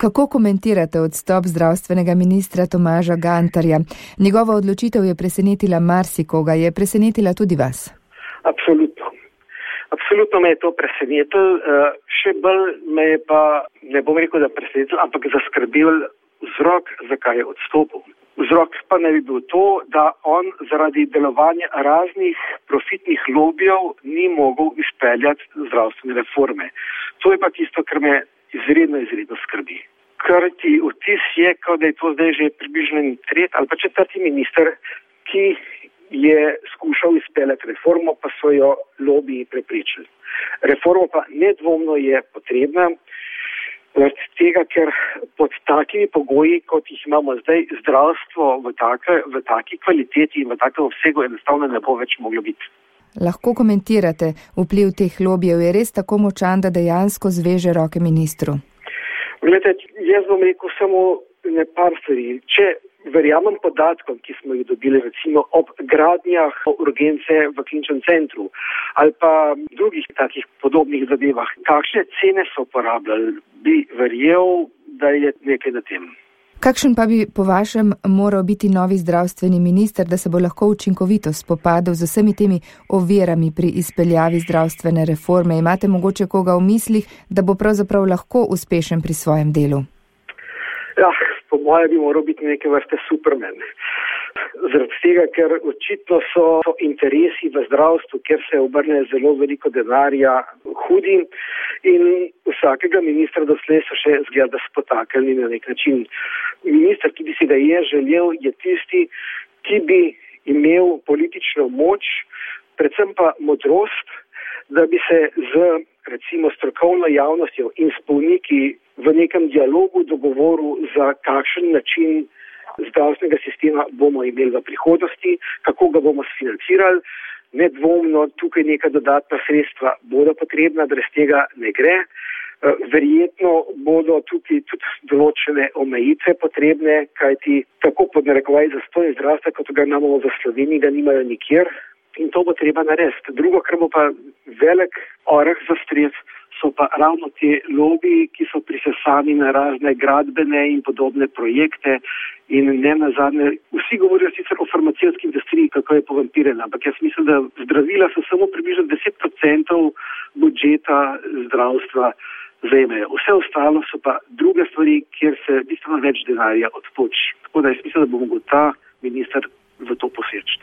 Kako komentirate odstop zdravstvenega ministra Tomaža Gantarja? Njegova odločitev je presenetila marsikoga, je presenetila tudi vas? Absolutno. Absolutno me je to presenetilo. Še bolj me je pa, ne bom rekel, da presenetil, ampak zaskrbel vzrok, zakaj je odstopil. Vzrok pa ne bi bil to, da on zaradi delovanja raznih profitnih lobijev ni mogel izpeljati zdravstvene reforme. To je pa tisto, kar me izredno skrbi. Ker ti vtis je, kot da je to zdaj že približno tretji ali pa četrti minister, ki je skušal izpeljati reformo, pa so jo lobiji preprečili. Reforma pa nedvomno je potrebna, zaradi tega, ker pod takimi pogoji, kot jih imamo zdaj, zdravstvo v taki kvaliteti in v takem obsegu enostavno ne bo več moglo biti. Lahko komentirate vpliv teh lobijev, je res tako močan, da dejansko zveže roke ministru? Glede, jaz bom rekel samo par stvari. Če verjamem podatkom, ki smo jih dobili recimo ob gradnjah urgence v kliničnem centru ali pa drugih takih podobnih zadevah, kakšne cene so uporabljali, bi verjel, da je nekaj na tem. Kakšen pa bi po vašem moral biti novi zdravstveni minister, da se bo lahko učinkovito spopadal z vsemi temi ovirami pri izpeljavi zdravstvene reforme? Imate mogoče koga v mislih, da bo pravzaprav lahko uspešen pri svojem delu? Ja, po moje bi moral biti neke vrste Superman. Zaradi tega, ker očitno so interesi v zdravstvu, kjer se obrne zelo veliko denarja, hudi in vsakega ministra doslej so še zgleda spotakljeni na nek način. Minister, ki bi si ga je želel, je tisti, ki bi imel politično moč, predvsem pa modrost, da bi se z recimo strokovno javnostjo in s bolniki v nekem dialogu dogovoril, za kakšen način zdravstvenega sistema bomo imeli v prihodnosti, kako ga bomo sfinancirali. Nedvomno tukaj neka dodatna sredstva bodo potrebna, brez tega ne gre. Verjetno bodo tukaj tudi določene omejitve potrebne, kajti tako pod narekovaji zastoj zdravstva, kot ga imamo v Sloveniji, ga nimajo nikjer in to bo treba narediti. Drugo, kar bo pa velik oreh za stres, so pa ravno te lobiji, ki so prisesani na razne gradbene in podobne projekte in ne nazadnje, vsi govorijo sicer o farmacevtski industriji, kako je povampirjena, ampak jaz mislim, da zdravila so samo približno 10% budžeta zdravstva zajemajo. Vse ostalo so pa druge stvari, kjer se bistveno več denarja odpoči. Tako da jaz mislim, da bo mogel ta minister v to poseči.